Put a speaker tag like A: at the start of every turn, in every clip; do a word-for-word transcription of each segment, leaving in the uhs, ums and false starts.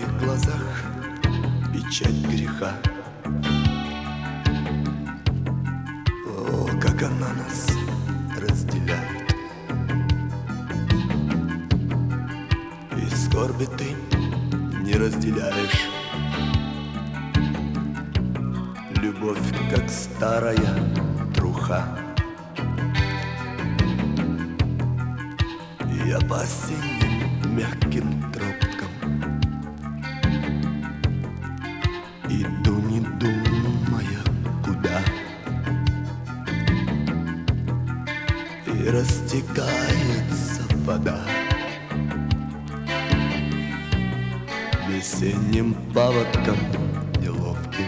A: твоих глазах печать греха. О, как она нас разделяет. И скорби ты не разделяешь. Любовь, как старая труха. Я по осенним мягким тропкам иду, не думая куда. И растекается вода весенним паводком неловким.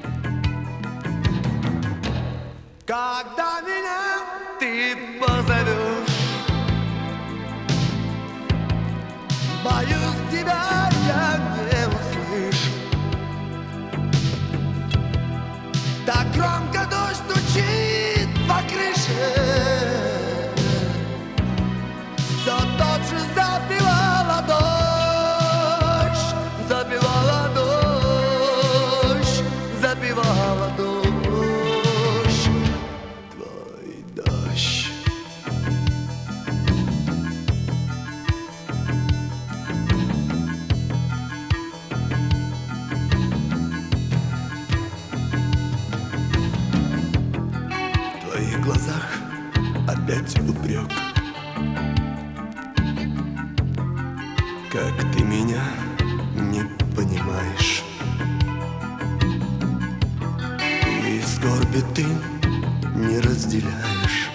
A: Когда меня ты позовешь, боюсь, тебя я не услышу. Так громко дождь стучит по крыше, все тот же забивала дождь, забивала дождь, забивала дождь. Твой дождь. В твоих глазах опять упрек. Как ты меня не понимаешь. И скорби ты не разделяешь.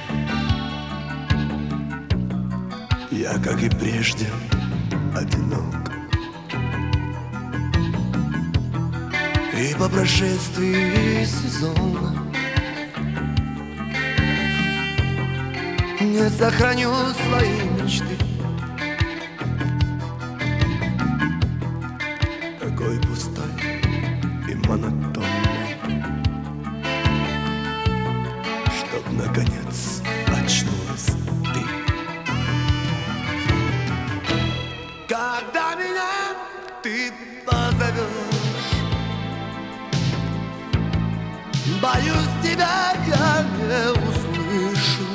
A: Я, как и прежде, одинок. И по прошествии сезона не сохраню свои мечты. Такой пустой и монотонный, чтоб наконец очнулась ты. Когда меня ты позовешь, боюсь, тебя я не услышу.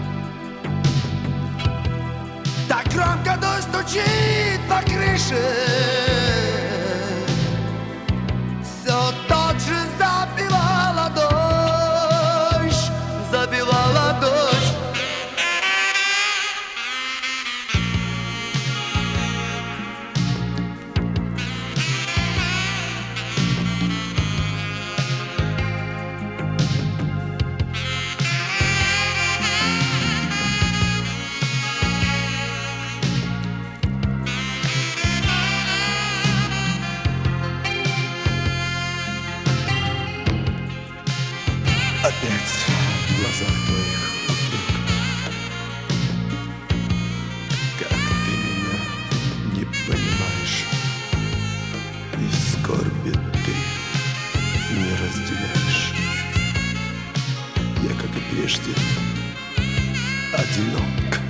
A: Так громко дождь стучит по крыше, все тот же забивала дождь, забивала дождь. Опять в глазах твоих упрек. Как ты меня не понимаешь. И скорби ты не разделяешь. Я, как и прежде, одинок.